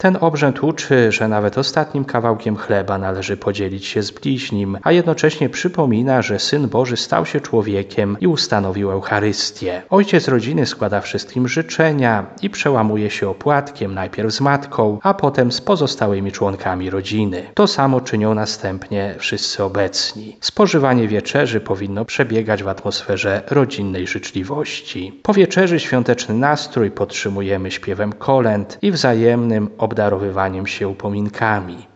Ten obrzęd uczy, że nawet ostatnim kawałkiem chleba należy podzielić się z bliźnim, a jednocześnie przypomina, że Syn Boży stał się człowiekiem i ustanowił Eucharystię. Ojciec rodziny składa wszystkim życzenia i przełamuje się opłatkiem najpierw z matką, a potem z pozostałymi członkami rodziny. To samo czynią następnie wszyscy obecni. Spożywanie wieczerzy powinno przebiegać w atmosferze rodzinnej życzliwości. Po wieczerzy świąteczny nastrój podtrzymujemy śpiewem kolęd i wzajemnym obdarowywaniem się upominkami.